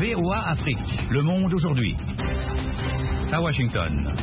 VOA Afrique, le monde aujourd'hui. À Washington.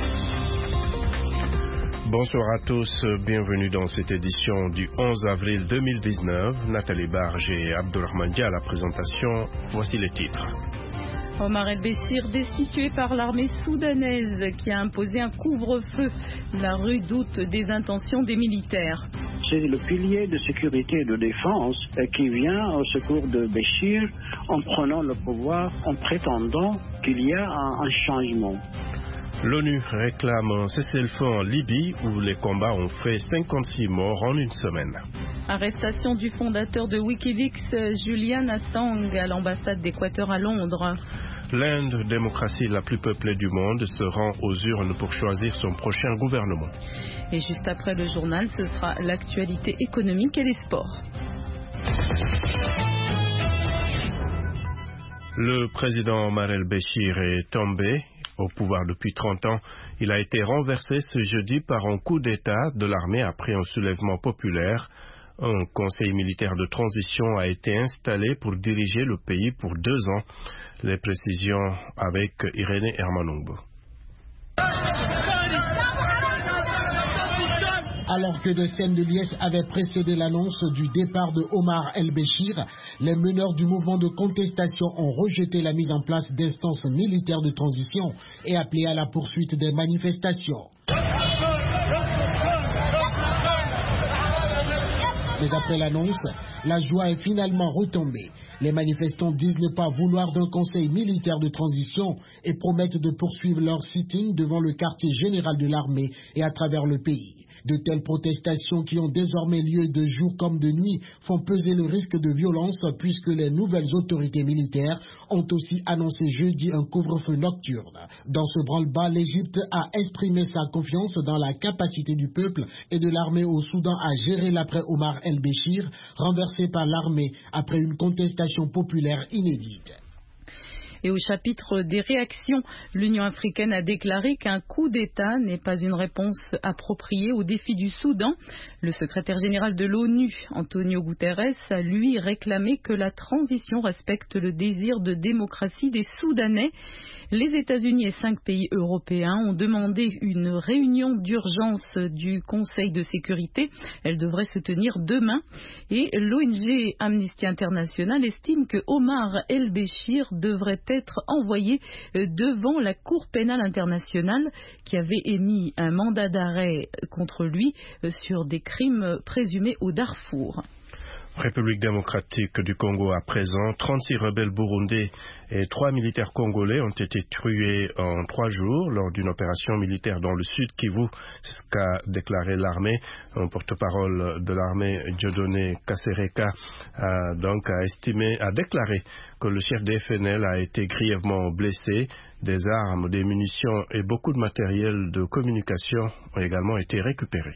Bonsoir à tous, bienvenue dans cette édition du 11 avril 2019. Nathalie Barge et Abdourahmane Dia à la présentation. Voici les titres. Omar El-Béchir destitué par l'armée soudanaise qui a imposé un couvre-feu. La rue doute des intentions des militaires. C'est le pilier de sécurité et de défense qui vient au secours de Béchir en prenant le pouvoir, en prétendant qu'il y a un changement. L'ONU réclame un cessez-le-feu en Libye où les combats ont fait 56 morts en une semaine. Arrestation du fondateur de Wikileaks, Julian Assange, à l'ambassade d'Équateur à Londres. L'Inde, démocratie la plus peuplée du monde, se rend aux urnes pour choisir son prochain gouvernement. Et juste après le journal, ce sera l'actualité économique et les sports. Le président Omar El-Béchir est tombé au pouvoir depuis 30 ans. Il a été renversé ce jeudi par un coup d'État de l'armée après un soulèvement populaire. Un conseil militaire de transition a été installé pour diriger le pays pour 2 ans. Les précisions avec Irénée Hermanoub. Alors que des scènes de liesse avaient précédé l'annonce du départ de Omar El-Béchir, les meneurs du mouvement de contestation ont rejeté la mise en place d'instances militaires de transition et appelé à la poursuite des manifestations. Mais après l'annonce, la joie est finalement retombée. Les manifestants disent ne pas vouloir d'un conseil militaire de transition et promettent de poursuivre leur sitting devant le quartier général de l'armée et à travers le pays. De telles protestations qui ont désormais lieu de jour comme de nuit font peser le risque de violence puisque les nouvelles autorités militaires ont aussi annoncé jeudi un couvre-feu nocturne. Dans ce branle-bas, l'Égypte a exprimé sa confiance dans la capacité du peuple et de l'armée au Soudan à gérer l'après Omar El-Béchir, renversé par l'armée après une contestation populaire inédite. Et au chapitre des réactions, l'Union africaine a déclaré qu'un coup d'État n'est pas une réponse appropriée aux défis du Soudan. Le secrétaire général de l'ONU, Antonio Guterres, a lui réclamé que la transition respecte le désir de démocratie des Soudanais. Les États-Unis et 5 pays européens ont demandé une réunion d'urgence du Conseil de sécurité. Elle devrait se tenir demain. Et l'ONG Amnesty International estime que Omar El-Béchir devrait être envoyé devant la Cour pénale internationale qui avait émis un mandat d'arrêt contre lui sur des crimes présumés au Darfour. République démocratique du Congo à présent, 36 rebelles burundais et 3 militaires congolais ont été tués en 3 jours lors d'une opération militaire dans le sud Kivu. C'est ce qu'a déclaré l'armée. Un porte-parole de l'armée, Dieudonné Kasereka, a déclaré que le chef des FNL a été grièvement blessé. Des armes, des munitions et beaucoup de matériel de communication ont également été récupérés.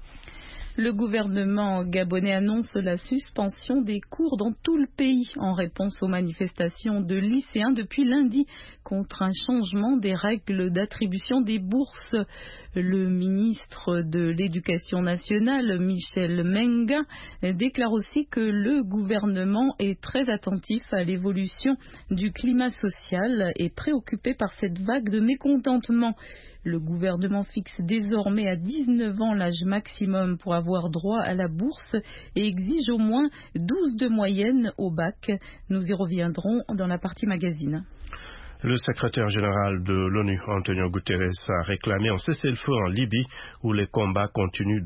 Le gouvernement gabonais annonce la suspension des cours dans tout le pays en réponse aux manifestations de lycéens depuis lundi contre un changement des règles d'attribution des bourses. Le ministre de l'Éducation nationale, Michel Menga, déclare aussi que le gouvernement est très attentif à l'évolution du climat social et préoccupé par cette vague de mécontentement. Le gouvernement fixe désormais à 19 ans l'âge maximum pour avoir droit à la bourse et exige au moins 12 de moyenne au bac. Nous y reviendrons dans la partie magazine. Le secrétaire général de l'ONU, Antonio Guterres, a réclamé un cessez-le-feu en Libye où les combats continuent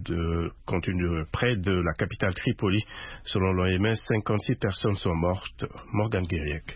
près de la capitale Tripoli. Selon l'OMS, 56 personnes sont mortes. Morgan Guériec.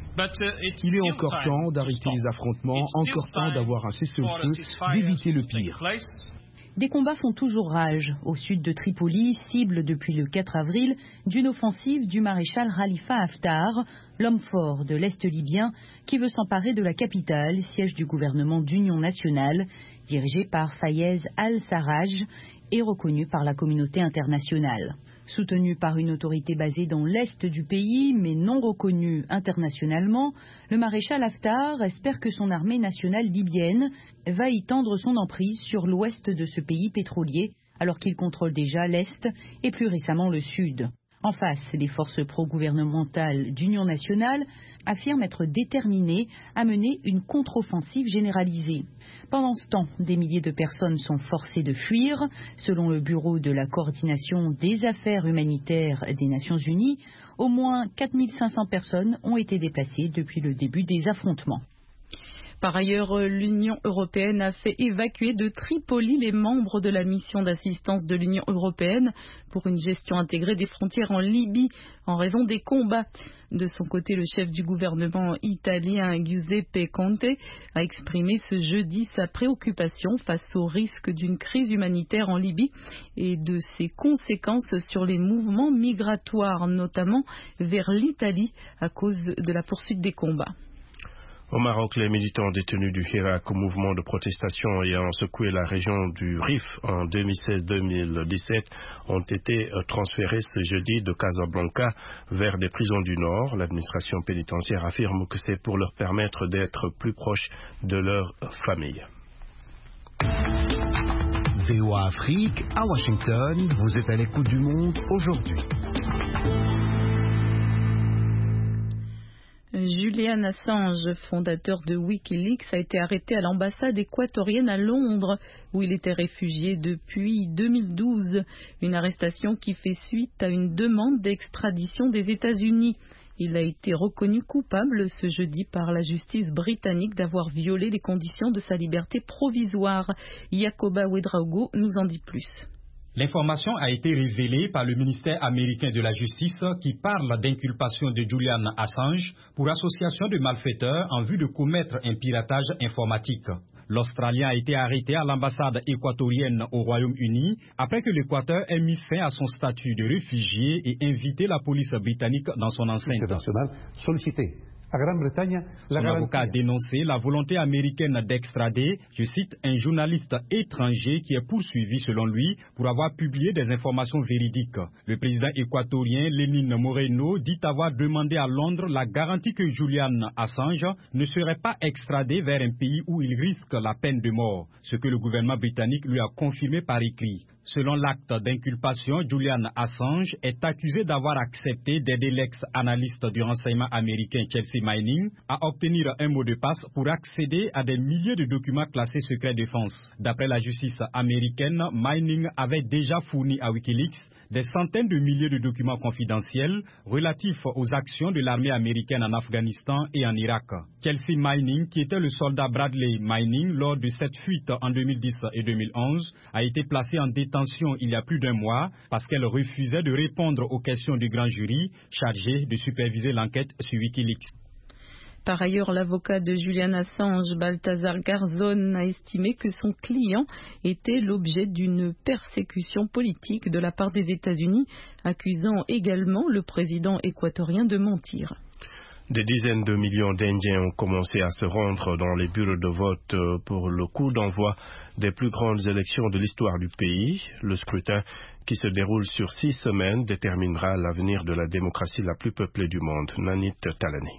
Il est encore temps d'arrêter les affrontements, encore temps d'avoir un cessez-le-feu, d'éviter le pire. Des combats font toujours rage au sud de Tripoli, cible depuis le 4 avril d'une offensive du maréchal Khalifa Haftar, l'homme fort de l'Est libyen qui veut s'emparer de la capitale, siège du gouvernement d'union nationale, dirigé par Fayez al-Sarraj et reconnu par la communauté internationale. Soutenu par une autorité basée dans l'est du pays, mais non reconnue internationalement, le maréchal Haftar espère que son armée nationale libyenne va y tendre son emprise sur l'ouest de ce pays pétrolier, alors qu'il contrôle déjà l'est et plus récemment le sud. En face, les forces pro-gouvernementales d'Union nationale affirment être déterminées à mener une contre-offensive généralisée. Pendant ce temps, des milliers de personnes sont forcées de fuir. Selon le Bureau de la coordination des affaires humanitaires des Nations Unies, au moins 4500 personnes ont été déplacées depuis le début des affrontements. Par ailleurs, l'Union européenne a fait évacuer de Tripoli les membres de la mission d'assistance de l'Union européenne pour une gestion intégrée des frontières en Libye en raison des combats. De son côté, le chef du gouvernement italien Giuseppe Conte a exprimé ce jeudi sa préoccupation face au risque d'une crise humanitaire en Libye et de ses conséquences sur les mouvements migratoires, notamment vers l'Italie à cause de la poursuite des combats. Au Maroc, les militants détenus du Hirak, mouvement de protestation ayant secoué la région du Rif en 2016-2017, ont été transférés ce jeudi de Casablanca vers des prisons du Nord. L'administration pénitentiaire affirme que c'est pour leur permettre d'être plus proches de leur famille. VOA Afrique, à Washington, vous êtes à l'écoute du monde aujourd'hui. Julian Assange, fondateur de Wikileaks, a été arrêté à l'ambassade équatorienne à Londres, où il était réfugié depuis 2012. Une arrestation qui fait suite à une demande d'extradition des États-Unis. Il a été reconnu coupable ce jeudi par la justice britannique d'avoir violé les conditions de sa liberté provisoire. Yacoba Ouedraogo nous en dit plus. L'information a été révélée par le ministère américain de la Justice qui parle d'inculpation de Julian Assange pour association de malfaiteurs en vue de commettre un piratage informatique. L'Australien a été arrêté à l'ambassade équatorienne au Royaume-Uni après que l'Équateur ait mis fin à son statut de réfugié et invité la police britannique dans son enceinte. Son avocat a dénoncé la volonté américaine d'extrader, je cite, un journaliste étranger qui est poursuivi selon lui pour avoir publié des informations véridiques. Le président équatorien Lenín Moreno dit avoir demandé à Londres la garantie que Julian Assange ne serait pas extradé vers un pays où il risque la peine de mort, ce que le gouvernement britannique lui a confirmé par écrit. Selon l'acte d'inculpation, Julian Assange est accusé d'avoir accepté d'aider l'ex-analyste du renseignement américain Chelsea Manning à obtenir un mot de passe pour accéder à des milliers de documents classés secret défense. D'après la justice américaine, Manning avait déjà fourni à Wikileaks des centaines de milliers de documents confidentiels relatifs aux actions de l'armée américaine en Afghanistan et en Irak. Chelsea Manning, qui était le soldat Bradley Manning lors de cette fuite en 2010 et 2011, a été placée en détention il y a plus d'un mois parce qu'elle refusait de répondre aux questions du grand jury chargé de superviser l'enquête sur Wikileaks. Par ailleurs, l'avocat de Julian Assange, Balthazar Garzón, a estimé que son client était l'objet d'une persécution politique de la part des États-Unis, accusant également le président équatorien de mentir. Des dizaines de millions d'Indiens ont commencé à se rendre dans les bureaux de vote pour le coup d'envoi des plus grandes élections de l'histoire du pays. Le scrutin, qui se déroule sur 6 semaines, déterminera l'avenir de la démocratie la plus peuplée du monde. Nanit Talani.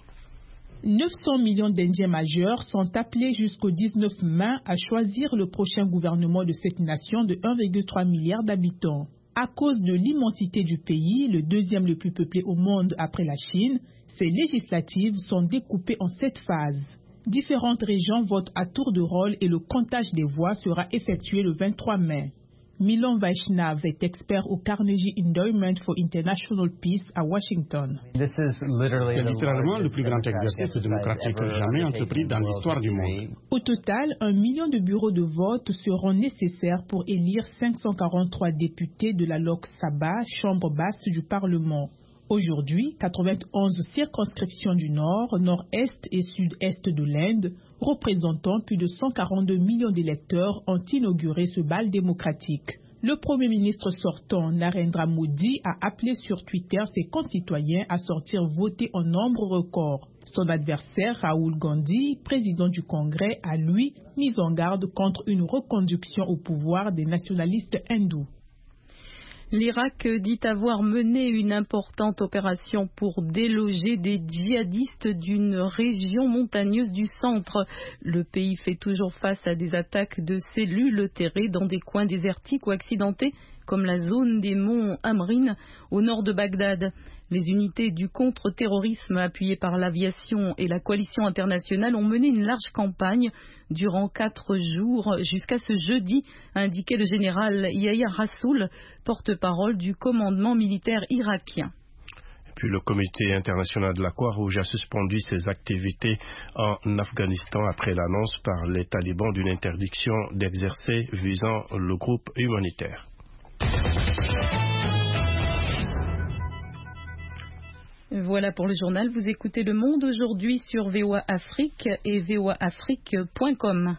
900 millions d'Indiens majeurs sont appelés jusqu'au 19 mai à choisir le prochain gouvernement de cette nation de 1,3 milliard d'habitants. À cause de l'immensité du pays, le deuxième le plus peuplé au monde après la Chine, ces législatives sont découpées en 7 phases. Différentes régions votent à tour de rôle et le comptage des voix sera effectué le 23 mai. Milan Vaishnav est expert au Carnegie Endowment for International Peace à Washington. C'est littéralement le plus grand exercice démocratique jamais entrepris dans l'histoire du monde. Au total, 1 million de bureaux de vote seront nécessaires pour élire 543 députés de la Lok Sabha, chambre basse du Parlement. Aujourd'hui, 91 circonscriptions du Nord, Nord-Est et Sud-Est de l'Inde, représentant plus de 142 millions d'électeurs, ont inauguré ce bal démocratique. Le Premier ministre sortant, Narendra Modi, a appelé sur Twitter ses concitoyens à sortir voter en nombre record. Son adversaire, Rahul Gandhi, président du Congrès, a lui mis en garde contre une reconduction au pouvoir des nationalistes hindous. L'Irak dit avoir mené une importante opération pour déloger des djihadistes d'une région montagneuse du centre. Le pays fait toujours face à des attaques de cellules terrées dans des coins désertiques ou accidentés, comme la zone des monts Amrin au nord de Bagdad. Les unités du contre-terrorisme appuyées par l'aviation et la coalition internationale ont mené une large campagne durant 4 jours jusqu'à ce jeudi, a indiqué le général Yahya Rassoul, porte-parole du commandement militaire irakien. Puis le comité international de la Croix-Rouge a suspendu ses activités en Afghanistan après l'annonce par les talibans d'une interdiction d'exercer visant le groupe humanitaire. Voilà pour le journal. Vous écoutez Le Monde aujourd'hui sur VOA Afrique et voaafrique.com.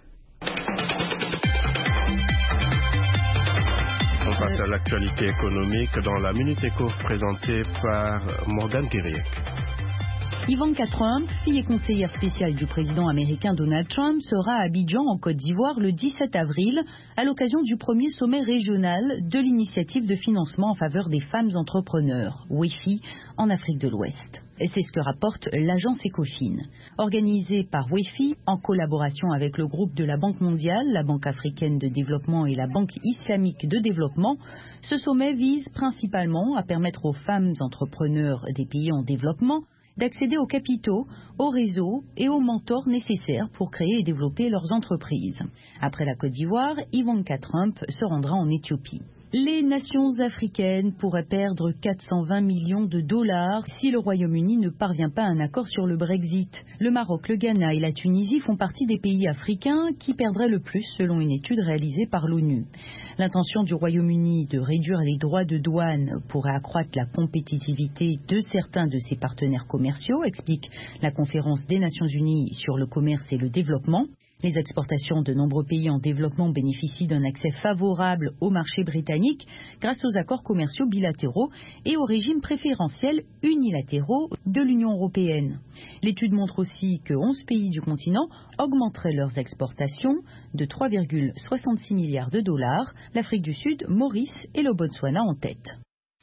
On passe à l'actualité économique dans la Minute Éco présentée par Morgane Guériec. Ivanka Trump, fille et conseillère spéciale du président américain Donald Trump, sera à Abidjan en Côte d'Ivoire le 17 avril à l'occasion du premier sommet régional de l'initiative de financement en faveur des femmes entrepreneurs, WIFI, en Afrique de l'Ouest. Et c'est ce que rapporte l'agence Ecofin. Organisée par WIFI en collaboration avec le groupe de la Banque mondiale, la Banque africaine de développement et la Banque islamique de développement, ce sommet vise principalement à permettre aux femmes entrepreneurs des pays en développement d'accéder aux capitaux, aux réseaux et aux mentors nécessaires pour créer et développer leurs entreprises. Après la Côte d'Ivoire, Ivanka Trump se rendra en Éthiopie. Les nations africaines pourraient perdre 420 millions de dollars si le Royaume-Uni ne parvient pas à un accord sur le Brexit. Le Maroc, le Ghana et la Tunisie font partie des pays africains qui perdraient le plus selon une étude réalisée par l'ONU. L'intention du Royaume-Uni de réduire les droits de douane pourrait accroître la compétitivité de certains de ses partenaires commerciaux, explique la Conférence des Nations Unies sur le commerce et le développement. Les exportations de nombreux pays en développement bénéficient d'un accès favorable au marché britannique grâce aux accords commerciaux bilatéraux et aux régimes préférentiels unilatéraux de l'Union européenne. L'étude montre aussi que 11 pays du continent augmenteraient leurs exportations de 3,66 milliards de dollars, l'Afrique du Sud, Maurice et le Botswana en tête.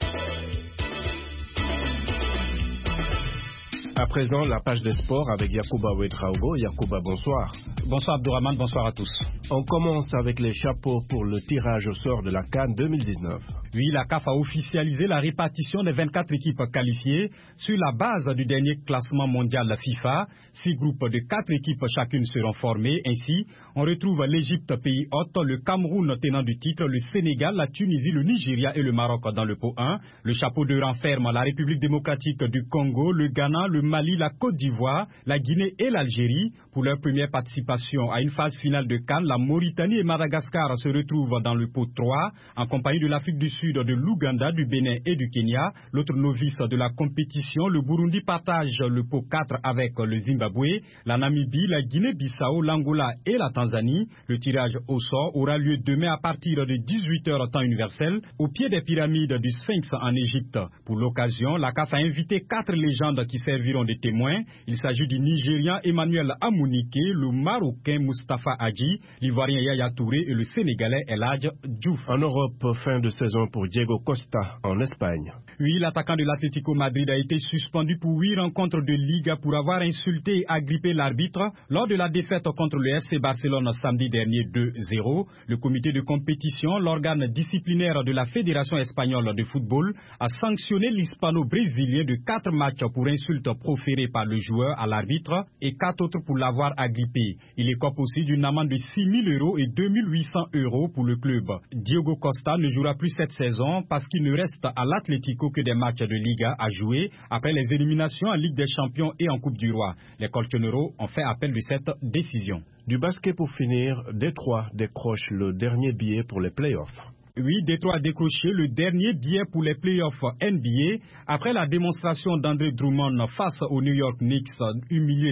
À présent, la page des sports avec Yacouba Ouedraogo. Yacouba, bonsoir. Bonsoir Abdourahmane, bonsoir à tous. On commence avec les chapeaux pour le tirage au sort de la CAN 2019. Oui, la CAF a officialisé la répartition des 24 équipes qualifiées sur la base du dernier classement mondial de la FIFA. 6 groupes de 4 équipes chacune seront formés. Ainsi, on retrouve l'Égypte, pays hôte, le Cameroun tenant du titre, le Sénégal, la Tunisie, le Nigeria et le Maroc dans le pot 1. Le chapeau de renferme la République démocratique du Congo, le Ghana, le Mali, la Côte d'Ivoire, la Guinée et l'Algérie. Pour leur première participation à une phase finale de CAN, la Mauritanie et Madagascar se retrouvent dans le pot 3, en compagnie de l'Afrique du Sud, de l'Ouganda, du Bénin et du Kenya. L'autre novice de la compétition, le Burundi, partage le pot 4 avec le Zimbabwe, la Namibie, la Guinée-Bissau, l'Angola et la Tanzanie. Le tirage au sort aura lieu demain à partir de 18h temps universel, au pied des pyramides du Sphinx en Égypte. Pour l'occasion, la CAF a invité 4 légendes qui serviront de témoins. Il s'agit du Nigérian Emmanuel Amounike, le Marocain Mustafa Hadji, l'Ivoirien Yaya Touré et le Sénégalais El Hadj Diouf. En Europe, fin de saison pour Diego Costa en Espagne. Oui, l'attaquant de l'Atlético Madrid a été suspendu pour 8 rencontres de Liga pour avoir insulté et agrippé l'arbitre lors de la défaite contre le FC Barcelone samedi dernier 2-0. Le comité de compétition, l'organe disciplinaire de la Fédération espagnole de football, a sanctionné l'hispano-brésilien de 4 matchs pour insultes proférées par le joueur à l'arbitre et 4 autres pour l'avoir agrippé. Il écope aussi d'une amende de 6 000 € et 2 800 € pour le club. Diego Costa ne jouera plus cette saison parce qu'il ne reste à l'Atlético que des matchs de Liga à jouer après les éliminations en Ligue des Champions et en Coupe du Roi. Les colchoneros ont fait appel de cette décision. Du basket pour finir, Détroit décroche le dernier billet pour les playoffs. Oui, Détroit a décroché le dernier billet pour les playoffs NBA après la démonstration d'André Drummond face aux New York Knicks, humilié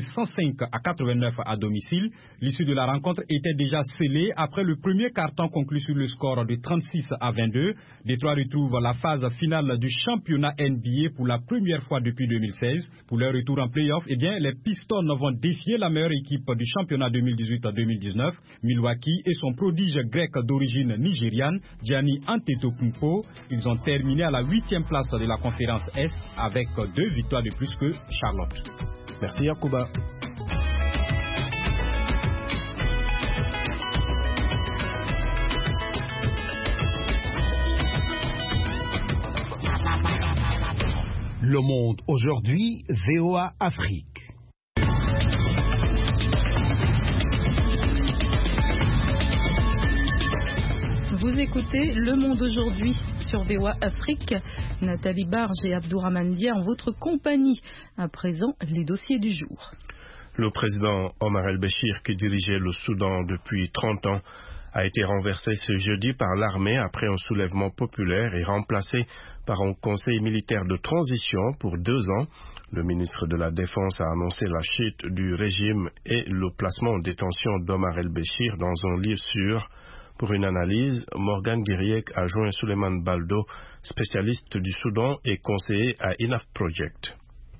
105-89 à domicile. L'issue de la rencontre était déjà scellée après le premier carton conclu sur le score de 36-22. Détroit retrouve la phase finale du championnat NBA pour la première fois depuis 2016. Pour leur retour en playoffs, les Pistons vont défier la meilleure équipe du championnat 2018-2019, Milwaukee, et son prodige grec d'origine nigériane, Giannis Antetokounmpo. Ils ont terminé à la 8e place de la conférence Est avec 2 victoires de plus que Charlotte. Merci Yacouba. Le Monde aujourd'hui, VOA Afrique. Vous écoutez Le Monde aujourd'hui sur VOA Afrique. Nathalie Barge et Abdourahmane Dia en votre compagnie. À présent, les dossiers du jour. Le président Omar el-Béchir, qui dirigeait le Soudan depuis 30 ans, a été renversé ce jeudi par l'armée après un soulèvement populaire et remplacé par un conseil militaire de transition pour 2 ans. Le ministre de la Défense a annoncé la chute du régime et le placement en détention d'Omar el-Béchir dans un lieu sûr. Pour une analyse, Morgan Guiriec a joint Souleymane Baldo, spécialiste du Soudan et conseiller à Enough Project.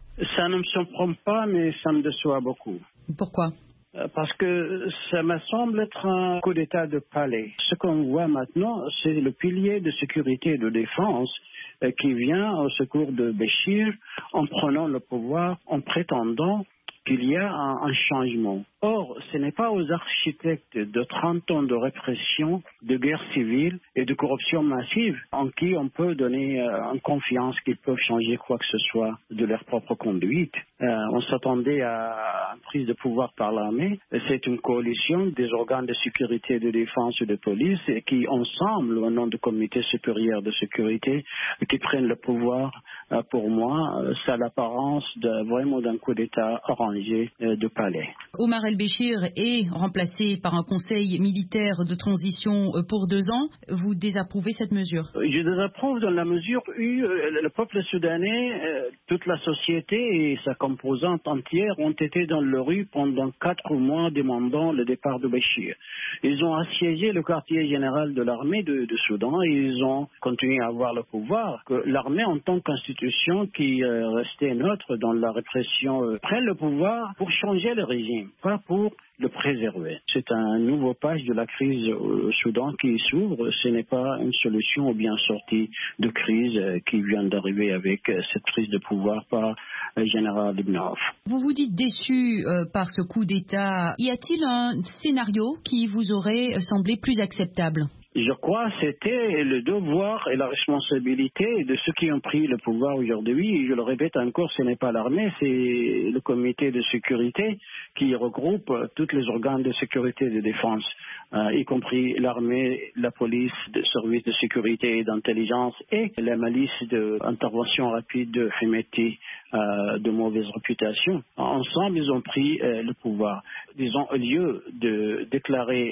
Ça ne me surprend pas, mais ça me déçoit beaucoup. Pourquoi ? Parce que ça me semble être un coup d'État de palais. Ce qu'on voit maintenant, c'est le pilier de sécurité et de défense qui vient au secours de Béchir en prenant le pouvoir, en prétendant qu'il y a un changement. Or, ce n'est pas aux architectes de 30 ans de répression, de guerre civile et de corruption massive en qui on peut donner en confiance qu'ils peuvent changer quoi que ce soit de leur propre conduite. On s'attendait à une prise de pouvoir par l'armée. C'est une coalition des organes de sécurité et de défense et de police qui, ensemble, au nom du comité supérieur de sécurité, qui prennent le pouvoir. Pour moi, ça a l'apparence vraiment d'un coup d'État arrangé de palais. Omar el-Béchir est remplacé par un conseil militaire de transition pour 2 ans. Vous désapprouvez cette mesure? Je désapprouve dans la mesure où le peuple soudanais, toute la société et sa composante entière ont été dans la rue pendant 4 mois demandant le départ de Béchir. Ils ont assiégé le quartier général de l'armée de Soudan et ils ont continué à avoir le pouvoir. Que l'armée en tant qu'institution qui restait neutre dans la répression prenne le pouvoir pour changer le régime, pas pour le préserver. C'est un nouveau page de la crise au Soudan qui s'ouvre. Ce n'est pas une solution ou bien sortie de crise qui vient d'arriver avec cette prise de pouvoir par le général Ibn Auf. Vous vous dites déçu par ce coup d'État. Y a-t-il un scénario qui vous aurait semblé plus acceptable? Je crois que c'était le devoir et la responsabilité de ceux qui ont pris le pouvoir aujourd'hui. Je le répète encore, ce n'est pas l'armée, c'est le comité de sécurité qui regroupe tous les organes de sécurité et de défense, y compris l'armée, la police, les services de sécurité et d'intelligence et la milice d'intervention rapide de Hemeti de mauvaise réputation. Ensemble, ils ont pris le pouvoir. Disons, au lieu de déclarer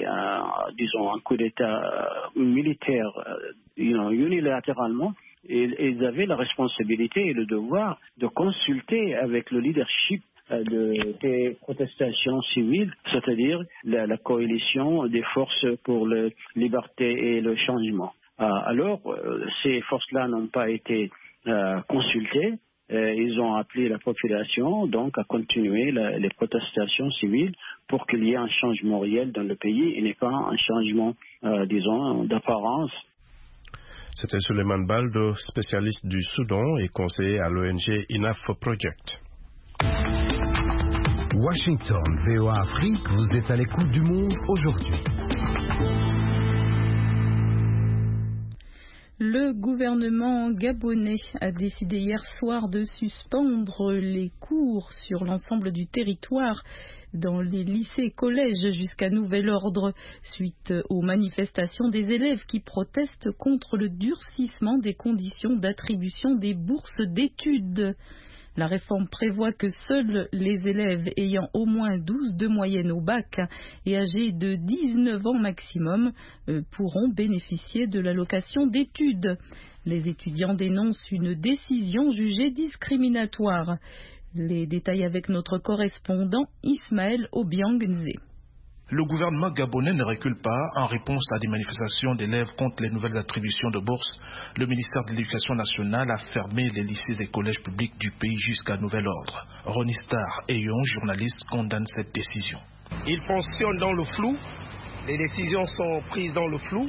un coup d'État militaire unilatéralement, ils avaient la responsabilité et le devoir de consulter avec le leadership des protestations civiles, c'est-à-dire la coalition des forces pour la liberté et le changement. Alors, ces forces-là n'ont pas été consultées. Ils ont appelé la population donc à continuer les protestations civiles pour qu'il y ait un changement réel dans le pays et n'est pas un changement, d'apparence. C'était Souleymane Baldo, spécialiste du Soudan et conseiller à l'ONG Enough Project. Washington, VOA Afrique, vous êtes à l'écoute du monde aujourd'hui. Le gouvernement gabonais a décidé hier soir de suspendre les cours sur l'ensemble du territoire dans les lycées et collèges jusqu'à nouvel ordre suite aux manifestations des élèves qui protestent contre le durcissement des conditions d'attribution des bourses d'études. La réforme prévoit que seuls les élèves ayant au moins 12 de moyenne au bac et âgés de 19 ans maximum pourront bénéficier de l'allocation d'études. Les étudiants dénoncent une décision jugée discriminatoire. Les détails avec notre correspondant Ismaël Obiang-Nzé. Le gouvernement gabonais ne recule pas en réponse à des manifestations d'élèves contre les nouvelles attributions de bourses. Le ministère de l'Éducation nationale a fermé les lycées et collèges publics du pays jusqu'à nouvel ordre. Ronny Star, ayant journaliste, condamne cette décision. Ils fonctionnent dans le flou. Les décisions sont prises dans le flou.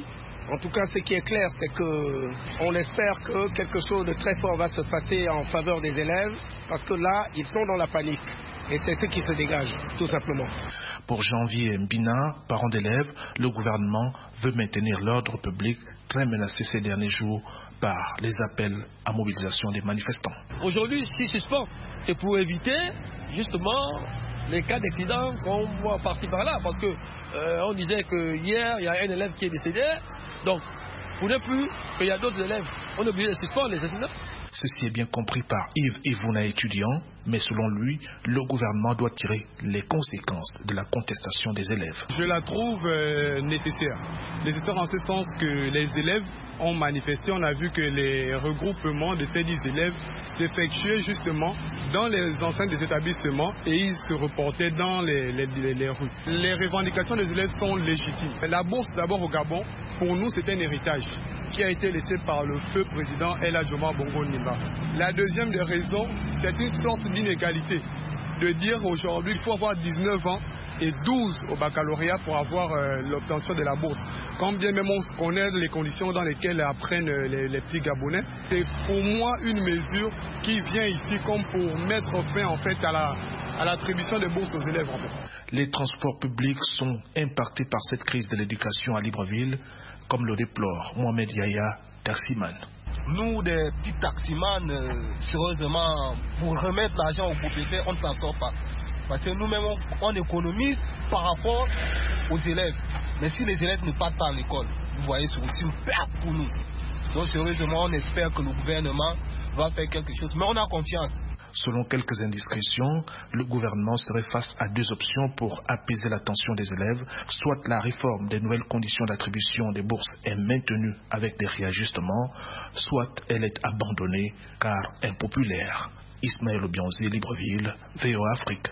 En tout cas, ce qui est clair, c'est qu'on espère que quelque chose de très fort va se passer en faveur des élèves, parce que là, ils sont dans la panique. Et c'est ce qui se dégage, tout simplement. Pour Janvier Mbina, parent d'élèves, le gouvernement veut maintenir l'ordre public très menacé ces derniers jours par les appels à mobilisation des manifestants. Aujourd'hui, si suspend, c'est pour éviter justement les cas d'accident qu'on voit par-ci par-là. Parce que on disait que hier, il y a un élève qui est décédé. Donc, pour ne plus qu'il y a d'autres élèves, on est obligé de suspendre les accidents. Ceci est bien compris par Yves Ivouna, étudiant, mais selon lui, le gouvernement doit tirer les conséquences de la contestation des élèves. Je la trouve nécessaire. Nécessaire en ce sens que les élèves ont manifesté. On a vu que les regroupements de ces 10 élèves s'effectuaient justement dans les enceintes des établissements et ils se reportaient dans les rues. Les revendications des élèves sont légitimes. La bourse d'abord au Gabon, pour nous, c'est un héritage qui a été laissé par le feu président El Hadji Omar Bongo Ondimba. La deuxième des raisons, c'est une sorte d'inégalité. De dire aujourd'hui qu'il faut avoir 19 ans et 12 au baccalauréat pour avoir l'obtention de la bourse. Quand bien même on connaît les conditions dans lesquelles apprennent les petits Gabonais, c'est pour moi une mesure qui vient ici comme pour mettre fin en fait à l'attribution des bourses aux élèves. En fait. Les transports publics sont impactés par cette crise de l'éducation à Libreville, comme le déplore Mohamed Yaya, taximan. Nous, des petits taximans, sérieusement, pour remettre l'argent au propriétaire, on ne s'en sort pas. Parce que nous-mêmes, on économise par rapport aux élèves. Mais si les élèves ne partent pas à l'école, vous voyez, c'est aussi une perte pour nous. Donc, sérieusement, on espère que le gouvernement va faire quelque chose. Mais on a confiance. Selon quelques indiscrétions, le gouvernement serait face à deux options pour apaiser la tension des élèves. Soit la réforme des nouvelles conditions d'attribution des bourses est maintenue avec des réajustements, soit elle est abandonnée car impopulaire. Ismaël Obianzi, Libreville, VOA Afrique.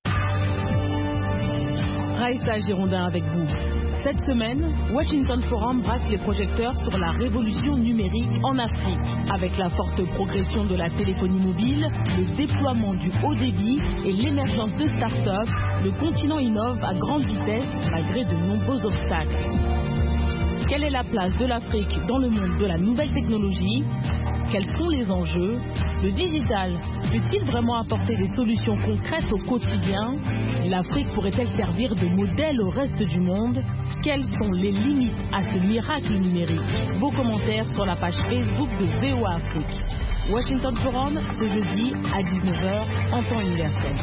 Raïssa Girondin avec vous. Cette semaine, Washington Forum braque les projecteurs sur la révolution numérique en Afrique. Avec la forte progression de la téléphonie mobile, le déploiement du haut débit et l'émergence de start-up, le continent innove à grande vitesse malgré de nombreux obstacles. Quelle est la place de l'Afrique dans le monde de la nouvelle technologie ? Quels sont les enjeux ? Le digital peut-il vraiment apporter des solutions concrètes au quotidien ? L'Afrique pourrait-elle servir de modèle au reste du monde ? Quelles sont les limites à ce miracle numérique ? Vos commentaires sur la page Facebook de VOA Afrique. Washington Forum, ce jeudi à 19h en temps universel.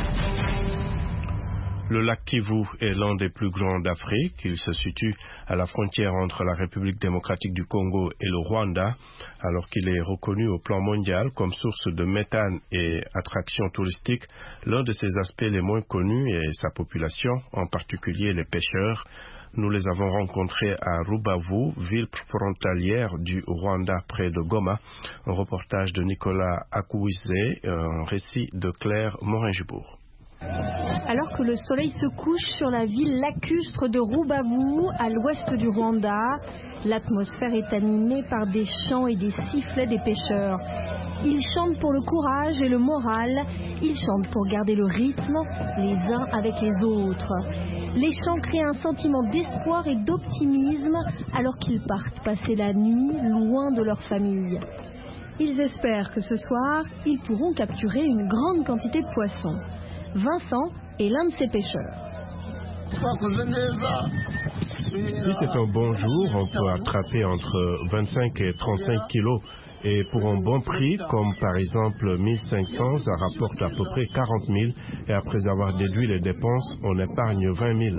Le lac Kivu est l'un des plus grands d'Afrique. Il se situe à la frontière entre la République démocratique du Congo et le Rwanda, alors qu'il est reconnu au plan mondial comme source de méthane et attraction touristique. L'un de ses aspects les moins connus est sa population, en particulier les pêcheurs. Nous les avons rencontrés à Rubavu, ville frontalière du Rwanda près de Goma. Un reportage de Nicolas Akouizé, un récit de Claire Morin-Gibourg. Alors que le soleil se couche sur la ville lacustre de Rubavu, à l'ouest du Rwanda, l'atmosphère est animée par des chants et des sifflets des pêcheurs. Ils chantent pour le courage et le moral, ils chantent pour garder le rythme les uns avec les autres. Les chants créent un sentiment d'espoir et d'optimisme alors qu'ils partent passer la nuit loin de leur famille. Ils espèrent que ce soir, ils pourront capturer une grande quantité de poissons. Vincent est l'un de ces pêcheurs. Si c'est un bon jour, on peut attraper entre 25 et 35 kilos. Et pour un bon prix, comme par exemple 1500, ça rapporte à peu près 40 000. Et après avoir déduit les dépenses, on épargne 20 000.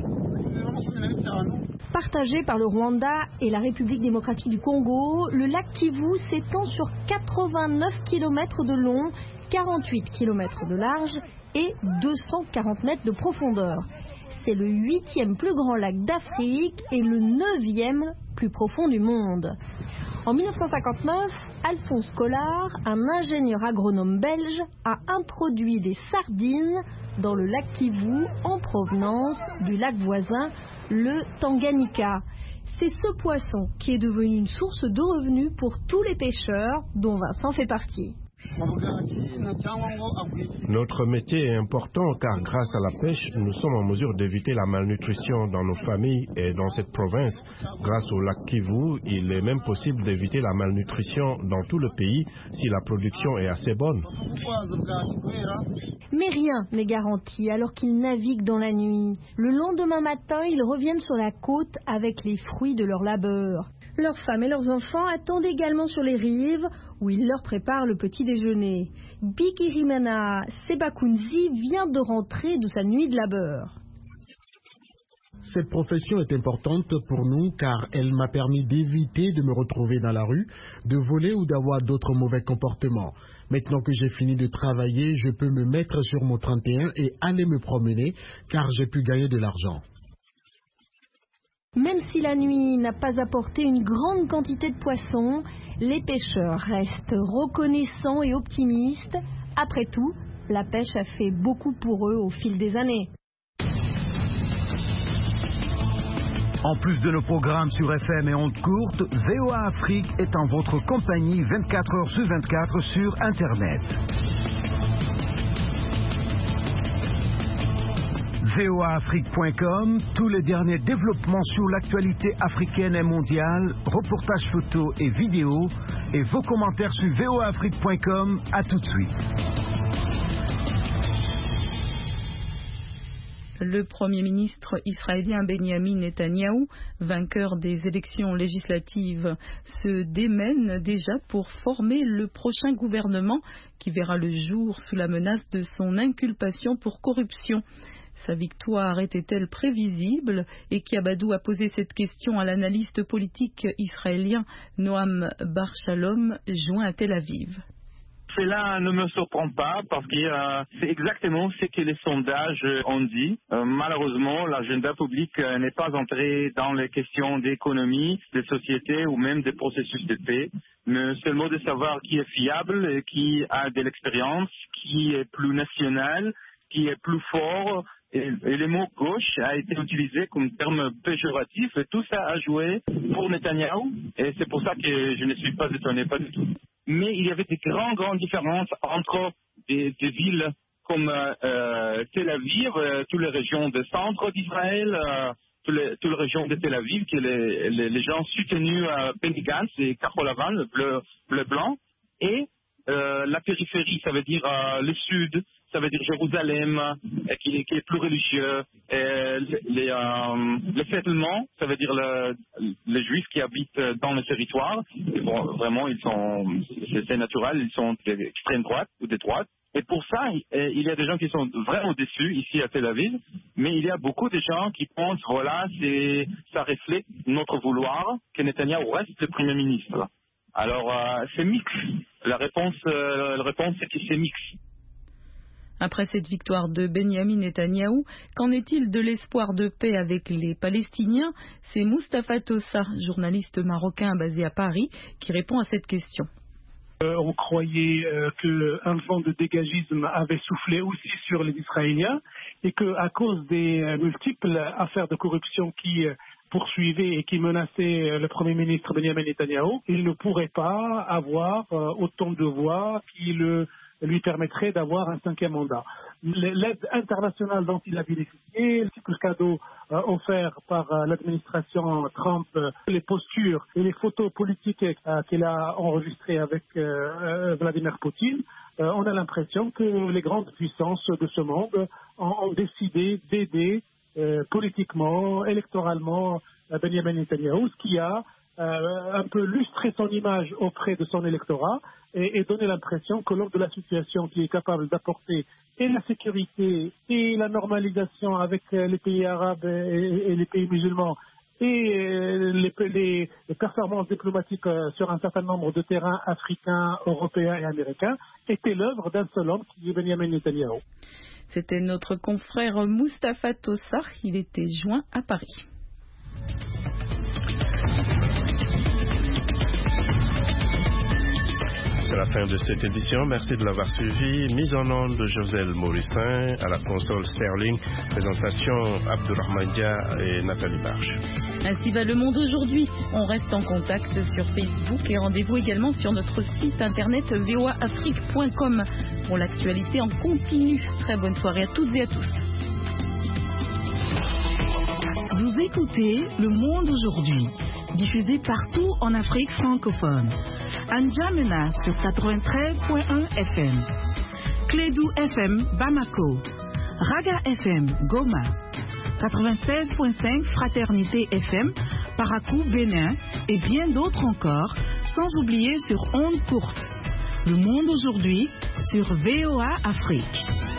Partagé par le Rwanda et la République démocratique du Congo, le lac Kivu s'étend sur 89 km de long, 48 km de large et 240 mètres de profondeur. C'est le 8e plus grand lac d'Afrique et le 9e plus profond du monde. En 1959, Alphonse Collard, un ingénieur agronome belge, a introduit des sardines dans le lac Kivu en provenance du lac voisin, le Tanganyika. C'est ce poisson qui est devenu une source de revenus pour tous les pêcheurs, dont Vincent fait partie. Notre métier est important car grâce à la pêche, nous sommes en mesure d'éviter la malnutrition dans nos familles et dans cette province. Grâce au lac Kivu, il est même possible d'éviter la malnutrition dans tout le pays si la production est assez bonne. Mais rien n'est garanti alors qu'ils naviguent dans la nuit. Le lendemain matin, ils reviennent sur la côte avec les fruits de leur labeur. Leurs femmes et leurs enfants attendent également sur les rives où ils leur préparent le petit déjeuner. Bikirimana Sebakunzi vient de rentrer de sa nuit de labeur. Cette profession est importante pour nous car elle m'a permis d'éviter de me retrouver dans la rue, de voler ou d'avoir d'autres mauvais comportements. Maintenant que j'ai fini de travailler, je peux me mettre sur mon 31 et aller me promener car j'ai pu gagner de l'argent. Même si la nuit n'a pas apporté une grande quantité de poissons, les pêcheurs restent reconnaissants et optimistes. Après tout, la pêche a fait beaucoup pour eux au fil des années. En plus de nos programmes sur FM et ondes courtes, VOA Afrique est en votre compagnie 24 heures sur 24 sur Internet. voaafrique.com, tous les derniers développements sur l'actualité africaine et mondiale, reportages photos et vidéos, et vos commentaires sur voaafrique.com. À tout de suite. Le Premier ministre israélien Benjamin Netanyahou, vainqueur des élections législatives, se démène déjà pour former le prochain gouvernement qui verra le jour sous la menace de son inculpation pour corruption. Sa victoire était-elle prévisible? Et Kiabadou a posé cette question à l'analyste politique israélien Noam Bar Shalom, joint à Tel Aviv. Cela ne me surprend pas parce que c'est exactement ce que les sondages ont dit. Malheureusement, l'agenda public n'est pas entré dans les questions d'économie, de société ou même des processus de paix, mais seulement de savoir qui est fiable, qui a de l'expérience, qui est plus national, qui est plus fort. Et le mot gauche a été utilisé comme terme péjoratif et tout ça a joué pour Netanyahou. Et c'est pour ça que je ne suis pas étonné, pas du tout. Mais il y avait des grandes différences entre des villes comme Tel Aviv, toutes les régions du centre d'Israël, toutes les régions de Tel Aviv, que les gens soutenus Benny Gantz et Kahol Lavan, le bleu-blanc, et la périphérie, ça veut dire le sud, ça veut dire Jérusalem, qui est plus religieux, les settlements, ça veut dire les juifs qui habitent dans le territoire. Et bon, vraiment, c'est naturel, ils sont d'extrême droite ou de droite. Et pour ça, il y a des gens qui sont vraiment déçus ici à Tel Aviv, mais il y a beaucoup de gens qui pensent, voilà, ça reflète notre vouloir que Netanyahou reste le Premier ministre. Alors, c'est mix. La réponse, c'est que c'est mix. Après cette victoire de Benjamin Netanyahou, qu'en est-il de l'espoir de paix avec les Palestiniens? C'est Mustapha Tossa, journaliste marocain basé à Paris, qui répond à cette question. On croyait qu'un vent de dégagisme avait soufflé aussi sur les Israéliens et qu'à cause des multiples affaires de corruption qui poursuivaient et qui menaçaient le Premier ministre Benjamin Netanyahou, il ne pourrait pas avoir autant de voix qui lui permettrait d'avoir un 5e mandat. L'aide internationale dont il a bénéficié, le cadeau offert par l'administration Trump, les postures et les photos politiques qu'il a enregistrées avec Vladimir Poutine, on a l'impression que les grandes puissances de ce monde ont décidé d'aider politiquement, électoralement Benjamin Netanyahou, ce qui a un peu lustré son image auprès de son électorat et donné l'impression que lors de la situation qui est capable d'apporter et la sécurité et la normalisation avec les pays arabes et les pays musulmans et les performances diplomatiques sur un certain nombre de terrains africains, européens et américains, était l'œuvre d'un seul homme qui est Benjamin Netanyahou. C'était notre confrère Mustapha Tossa, il était joint à Paris. C'est la fin de cette édition. Merci de l'avoir suivi. Mise en onde de Joselle Morissin, à la console Sterling. Présentation Abdourahmane Dia et Nathalie Barche. Ainsi va le monde aujourd'hui. On reste en contact sur Facebook et rendez-vous également sur notre site internet voaafrique.com pour l'actualité en continu. Très bonne soirée à toutes et à tous. Vous écoutez Le Monde aujourd'hui, diffusé partout en Afrique francophone. À N'Djamena sur 93.1 FM, Clédou FM Bamako, Raga FM Goma, 96.5 Fraternité FM Parakou Bénin et bien d'autres encore, sans oublier sur ondes courtes. Le Monde aujourd'hui sur VOA Afrique.